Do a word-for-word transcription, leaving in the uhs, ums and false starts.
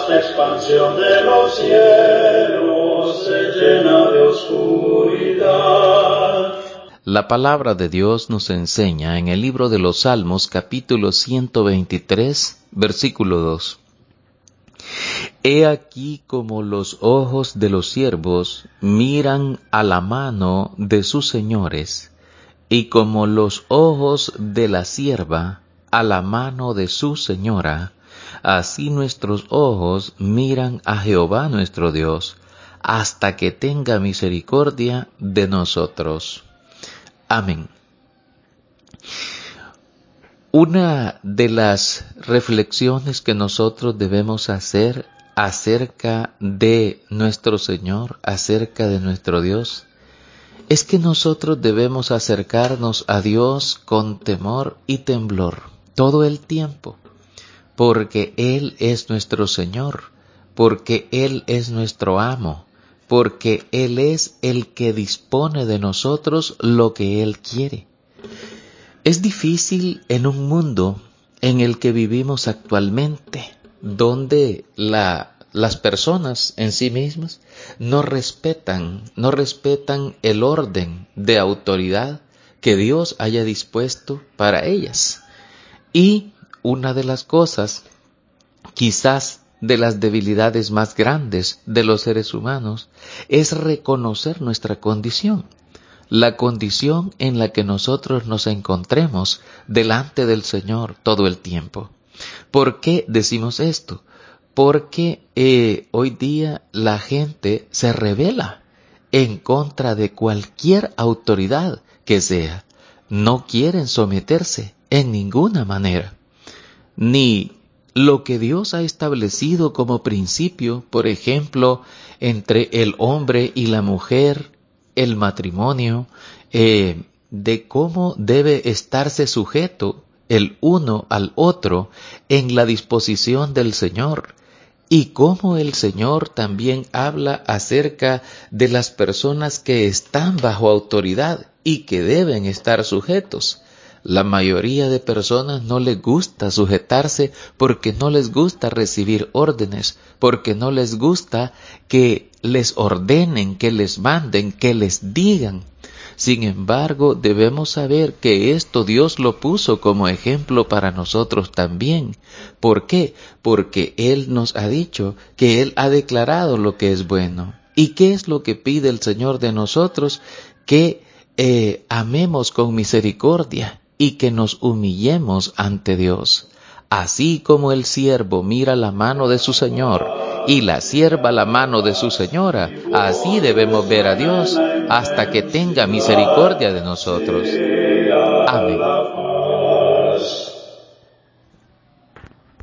vasta expansión de los cielos se llena de oscuridad. La palabra de Dios nos enseña en el libro de los Salmos, capítulo ciento veintitrés, versículo dos. He aquí como los ojos de los siervos miran a la mano de sus señores, y como los ojos de la sierva a la mano de su señora, así nuestros ojos miran a Jehová nuestro Dios, hasta que tenga misericordia de nosotros. Amén. Una de las reflexiones que nosotros debemos hacer acerca de nuestro Señor, acerca de nuestro Dios, es que nosotros debemos acercarnos a Dios con temor y temblor todo el tiempo, porque Él es nuestro Señor, porque Él es nuestro amo, porque Él es el que dispone de nosotros lo que Él quiere. Es difícil en un mundo en el que vivimos actualmente, donde la, las personas en sí mismas no respetan, no respetan el orden de autoridad que Dios haya dispuesto para ellas. Y una de las cosas, quizás de las debilidades más grandes de los seres humanos, es reconocer nuestra condición. La condición en la que nosotros nos encontremos delante del Señor todo el tiempo. ¿Por qué decimos esto? Porque eh, hoy día la gente se rebela en contra de cualquier autoridad que sea. No quieren someterse en ninguna manera. Ni lo que Dios ha establecido como principio, por ejemplo, entre el hombre y la mujer, el matrimonio, eh, de cómo debe estarse sujeto el uno al otro en la disposición del Señor, y cómo el Señor también habla acerca de las personas que están bajo autoridad y que deben estar sujetos. La mayoría de personas no les gusta sujetarse porque no les gusta recibir órdenes, porque no les gusta que les ordenen, que les manden, que les digan. Sin embargo, debemos saber que esto Dios lo puso como ejemplo para nosotros también. ¿Por qué? Porque Él nos ha dicho que Él ha declarado lo que es bueno. ¿Y qué es lo que pide el Señor de nosotros? Que eh, amemos con misericordia y que nos humillemos ante Dios. Así como el siervo mira la mano de su Señor y la sierva la mano de su señora, así debemos ver a Dios hasta que tenga misericordia de nosotros. Amén.